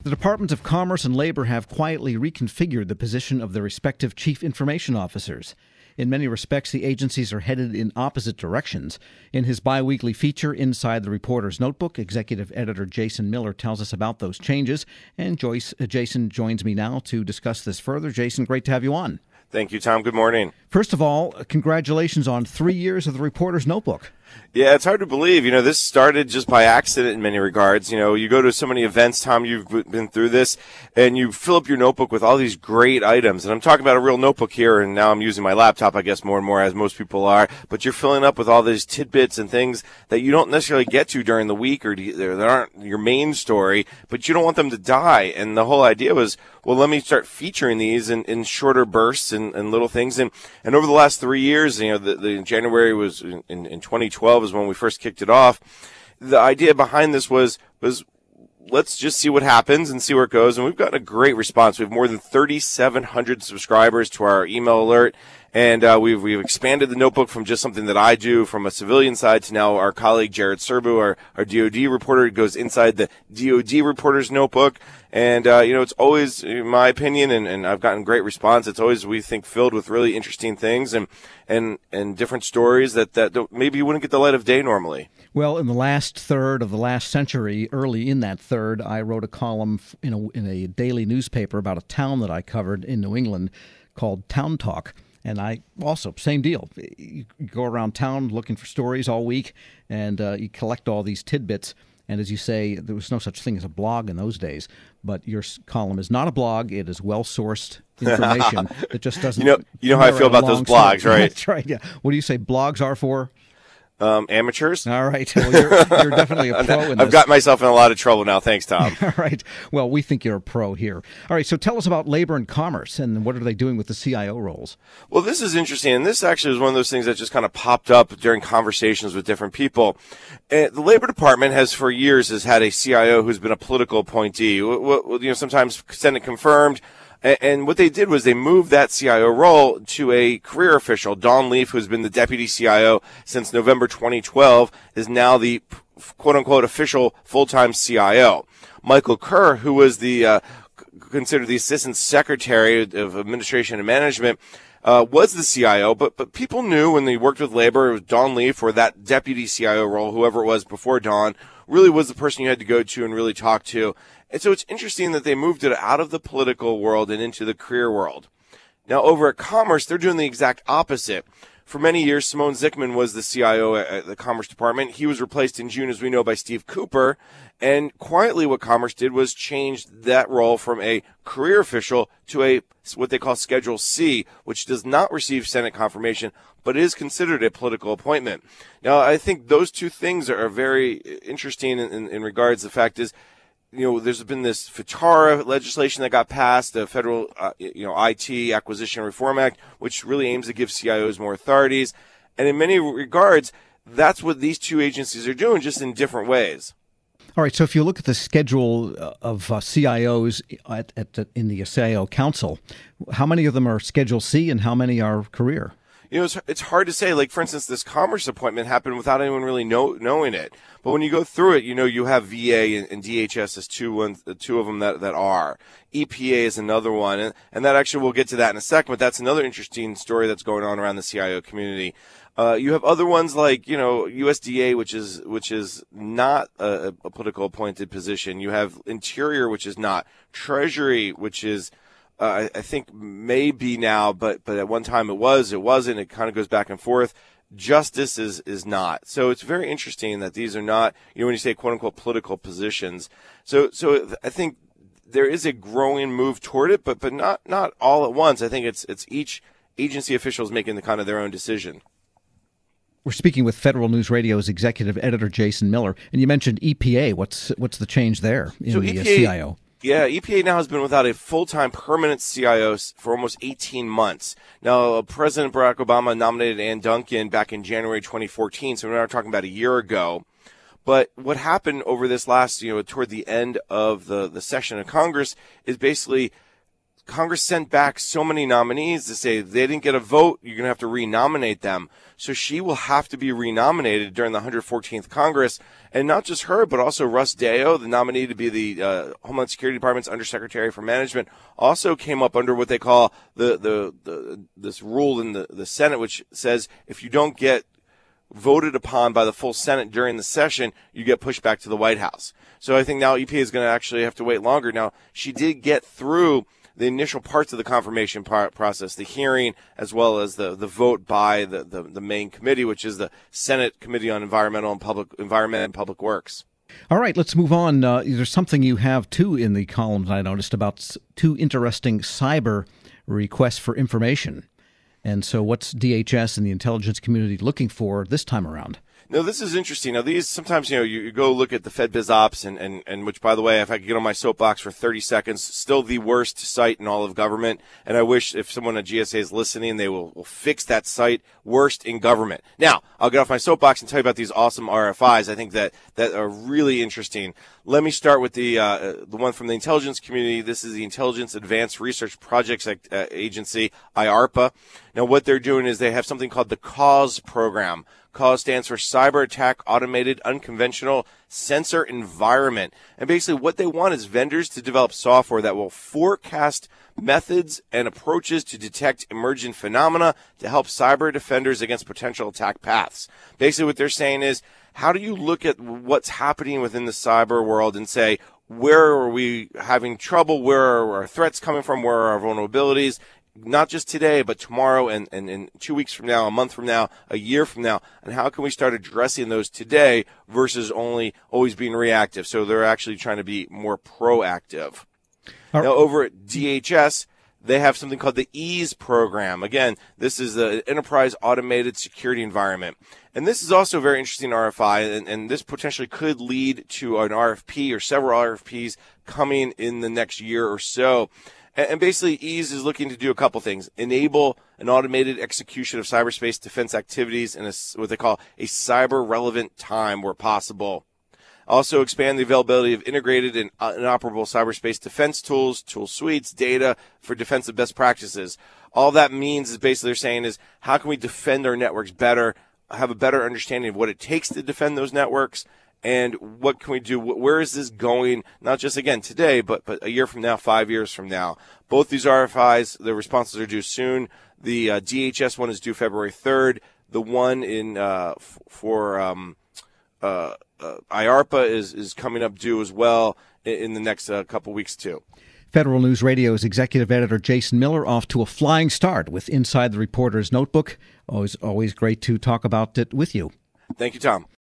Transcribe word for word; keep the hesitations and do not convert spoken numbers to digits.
The Departments of Commerce and Labor have quietly reconfigured the position of their respective chief information officers. In many respects, the agencies are headed in opposite directions. In his biweekly feature, Inside the Reporter's Notebook, executive editor Jason Miller tells us about those changes. And Joyce, uh, Jason joins me now to discuss this further. Jason, great to have you on. Thank you, Tom. Good morning. First of all, congratulations on three years of the Reporter's Notebook. Yeah, it's hard to believe. You know, this started just by accident in many regards. You know, you go to so many events, Tom, you've been through this, and you fill up your notebook with all these great items. And I'm talking about a real notebook here, and now I'm using my laptop, I guess, more and more, as most people are. But you're filling up with all these tidbits and things that you don't necessarily get to during the week, or that aren't your main story, but you don't want them to die. And the whole idea was, well, let me start featuring these in, in shorter bursts and, and little things. And, and over the last three years, you know, the, the January was in, in twenty twelve is when we first kicked it off. The idea behind this was, was let's just see what happens and see where it goes. And we've gotten a great response. We have more than thirty-seven hundred subscribers to our email alert. And uh, we've we've expanded the notebook from just something that I do from a civilian side to now our colleague Jared Serbu, our, our D O D reporter, goes inside the D O D reporter's notebook. And, uh, you know, it's always, in my opinion, and, and I've gotten great response, it's always, we think, filled with really interesting things and and, and different stories that, that don't, maybe you wouldn't get the light of day normally. Well, in the last third of the last century, early in that third, I wrote a column in a, in a daily newspaper about a town that I covered in New England called Town Talk. And I also, same deal. You go around town looking for stories all week, and uh, you collect all these tidbits. And as you say, there was no such thing as a blog in those days. But your column is not a blog. It is well-sourced information that just doesn't... You know, you know how I feel about those blogs, story. right? That's right, yeah. What do you say blogs are for? Um, amateurs. All right. Well, you're, you're definitely a pro in this. I've got myself in a lot of trouble now. Thanks, Tom. All right. Well, we think you're a pro here. All right. So tell us about labor and commerce and what are they doing with the C I O roles? Well, this is interesting. And this actually is one of those things that just kind of popped up during conversations with different people. And the Labor Department has for years has had a C I O who's been a political appointee. You know, sometimes Senate confirmed. And what they did was they moved that C I O role to a career official. Dawn Leaf, who's been the deputy C I O since November twenty twelve, is now the quote-unquote official full-time C I O. Michael Kerr, who was the uh, considered the assistant secretary of administration and management, uh, was the C I O. But but people knew when they worked with labor, it was Dawn Leaf or that deputy C I O role, whoever it was before Dawn, really was the person you had to go to and really talk to. And so it's interesting that they moved it out of the political world and into the career world. Now, over at Commerce, they're doing the exact opposite. For many years, Simone Zickman was the C I O at the Commerce Department. He was replaced in June, as we know, by Steve Cooper. And quietly what Commerce did was change that role from a career official to a what they call Schedule C, which does not receive Senate confirmation, but is considered a political appointment. Now, I think those two things are very interesting in, in, in regards to the fact is, you know, there's been this FITARA legislation that got passed, the Federal, uh, you know, I T Acquisition Reform Act, which really aims to give C I Os more authorities. And in many regards, that's what these two agencies are doing, just in different ways. All right. So if you look at the schedule of uh, C I Os at, at the, in the C I O Council, how many of them are Schedule C and how many are career? You know, it's, it's hard to say. Like, for instance, this Commerce appointment happened without anyone really know, knowing it. But when you go through it, you know, you have V A and, and D H S as two, ones, two of them that, that are. E P A is another one. And, and that actually, we'll get to that in a second, but that's another interesting story that's going on around the C I O community. Uh, you have other ones like, you know, U S D A, which is, which is not a, a political appointed position. You have Interior, which is not. Treasury, which is, Uh, I, I think maybe now, but but at one time it was, it wasn't. It kind of goes back and forth. Justice is is not. So it's very interesting that these are not, you know, when you say quote unquote political positions. So so I think there is a growing move toward it, but but not not all at once. I think it's it's each agency officials making the kind of their own decision. We're speaking with Federal News Radio's executive editor Jason Miller, and you mentioned E P A. What's what's the change there in so the E P A, C I O? Yeah, E P A now has been without a full-time permanent C I O for almost eighteen months. Now, President Barack Obama nominated Ann Duncan back in January twenty fourteen, so we're now talking about a year ago. But what happened over this last, you know, toward the end of the, the session of Congress is basically Congress sent back so many nominees to say they didn't get a vote, you're going to have to renominate them. So she will have to be renominated during the one hundred fourteenth Congress. And not just her, but also Russ Deo, the nominee to be the uh, Homeland Security Department's Undersecretary for Management, also came up under what they call the, the, the this rule in the, the Senate, which says if you don't get voted upon by the full Senate during the session, you get pushed back to the White House. So I think now E P A is going to actually have to wait longer. Now, she did get through the initial parts of the confirmation part process, the hearing, as well as the, the vote by the, the, the main committee, which is the Senate Committee on Environmental and Public Environment and Public Works. All right, let's move on. Uh, there's something you have, too, in the columns I noticed about two interesting cyber requests for information. And so what's D H S and the intelligence community looking for this time around? No, this is interesting. Now, these sometimes, you know, you, you go look at the FedBizOpps, and, and, and which, by the way, if I could get on my soapbox for thirty seconds, still the worst site in all of government. And I wish if someone at G S A is listening, they will, will fix that site. Worst in government. Now, I'll get off my soapbox and tell you about these awesome R F Is. I think that, that are really interesting. Let me start with the uh, the one from the intelligence community. This is the Intelligence Advanced Research Projects uh, Agency, I A R P A. Now, what they're doing is they have something called the CAUSE program. CAUSE stands for Cyber Attack Automated Unconventional Sensor Environment. And basically what they want is vendors to develop software that will forecast methods and approaches to detect emergent phenomena to help cyber defenders against potential attack paths. Basically what they're saying is, how do you look at what's happening within the cyber world and say, where are we having trouble? Where are our threats coming from? Where are our vulnerabilities? Not just today, but tomorrow and, and, and two weeks from now, a month from now, a year from now, and how can we start addressing those today versus only always being reactive? So they're actually trying to be more proactive. Right. Now, over at D H S, they have something called the EASE program. Again, this is the Enterprise Automated Security Environment. And this is also a very interesting R F I, and, and this potentially could lead to an R F P or several R F Ps coming in the next year or so. And basically, EASE is looking to do a couple things. Enable an automated execution of cyberspace defense activities in a, what they call a cyber-relevant time where possible. Also expand the availability of integrated and interoperable cyberspace defense tools, tool suites, data for defensive best practices. All that means is basically they're saying is, how can we defend our networks better, have a better understanding of what it takes to defend those networks, and what can we do? Where is this going? Not just, again, today, but, but a year from now, five years from now. Both these R F Is, the responses are due soon. The uh, D H S one is due February third. The one in uh, f- for um, uh, uh, I A R P A is, is coming up due as well in, in the next uh, couple weeks, too. Federal News Radio's executive editor Jason Miller off to a flying start with Inside the Reporter's Notebook. Always, always great to talk about it with you. Thank you, Tom.